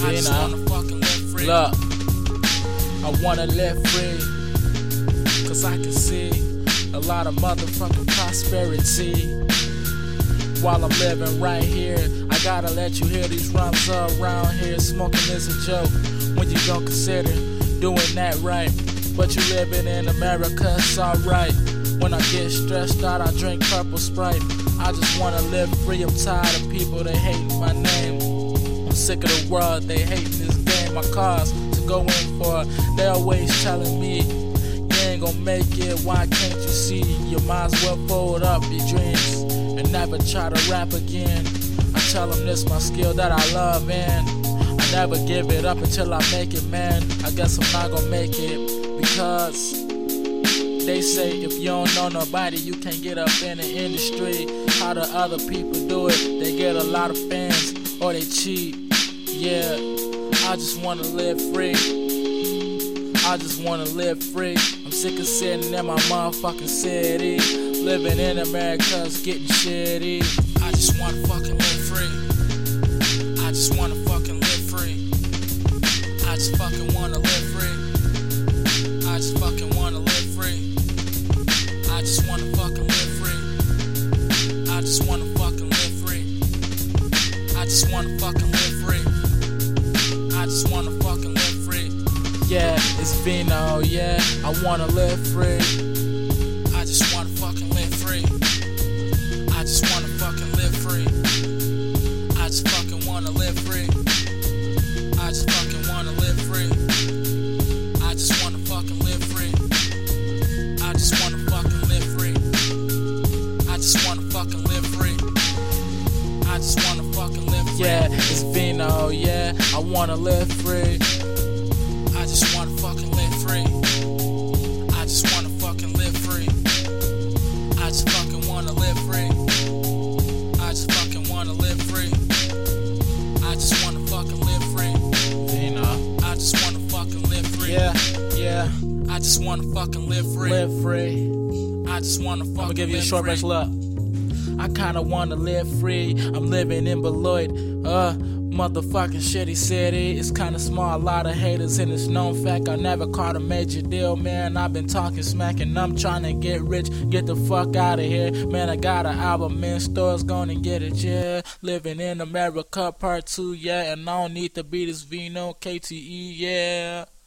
I just wanna fucking live free. Look, I wanna live free, cause I can see a lot of motherfucking prosperity while I'm living right here. I gotta let you hear these rhymes around here. Smoking is a joke when you don't consider doing that right. But you living in America, it's alright. When I get stressed out, I drink purple Sprite. I just wanna live free. I'm tired of people, they hating my name. I'm sick of the world, they hating this game. My cars to go in for, they always telling me you ain't gonna make it, why can't you see? You might as well fold up your dreams and never try to rap again. I tell them this my skill that I love, and I never give it up until I make it, man. I guess I'm not gonna make it because they say if you don't know nobody, you can't get up in the industry. How do other people do it? They get a lot of fans or they cheat. Yeah, I just wanna live free. I just wanna live free. I'm sick of sitting in my motherfucking city. Living in America's getting shitty. I just wanna fucking live free. I just wanna fucking live free. I just fucking wanna live free. I just fucking wanna live free. I just wanna fucking live free. I just wanna fucking live free. I just wanna fucking live free. I just wanna fucking live free. Yeah, it's Vino, yeah, I wanna live free. I just wanna fucking live free. I just wanna fucking live free. I just fucking wanna live free. I just fucking wanna live free. I just wanna fucking live free. I just wanna fucking live free. I just wanna fucking live free. I just wanna fucking live free. Yeah, it's Vino, yeah, I wanna live free. I just wanna fucking live free. I just wanna fucking live free. I just fucking wanna live free. I just fucking wanna live free. I just wanna fucking live free. Vino, I just wanna fucking live free. yeah, I just wanna fucking live free. live free. I just wanna fucking live free. I'ma give you a short verse, look. I kinda wanna live free. I'm living in Beloit, motherfucking shitty city. It's kinda small, a lot of haters, and it's known fact I never caught a major deal, man. I've been talking smack and I'm trying to get rich, get the fuck out of here, man. I got an album in stores, gonna get it, yeah. Living in America, part 2, yeah. And I don't need to be this Vino, KTE, yeah.